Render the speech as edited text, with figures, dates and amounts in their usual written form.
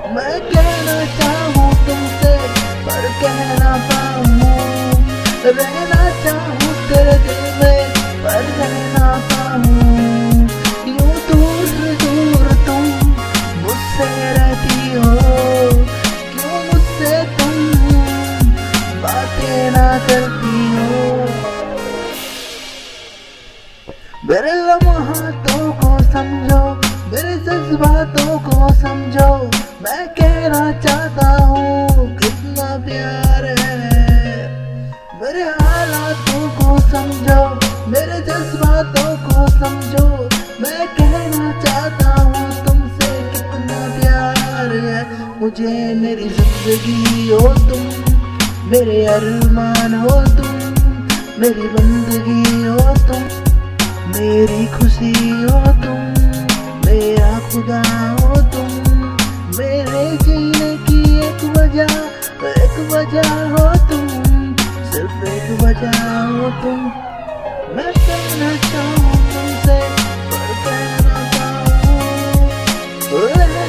मैं कहना चाहूँ तुमसे पर कह ना पाऊँ, रहना चाहूँ तेरे दिल में पर रह ना पाऊँ। यूं दूर दूर तुम मुझसे रहती हो, क्यों मुझसे तुम बातें ना करती हो। मेरे लम्हातों को समझो, मेरे जज्बातों को समझो, मैं कहना चाहता हूँ कितना प्यार है। मेरे हालातों को समझो, मेरे जज्बातों को समझो, मैं कहना चाहता हूँ तुमसे कितना प्यार है। मुझे मेरी जिंदगी हो तुम, मेरे अरमान हो तुम, मेरी बंदगी हो तुम, मेरी खुशी हो तुम, मेरा खुदा हो तुम, मेरे जीने की एक वजह हो तुम, सिर्फ एक वजह हो तुम। मैं कहना चाहूँ तुमसे पर कह ना पाऊँ,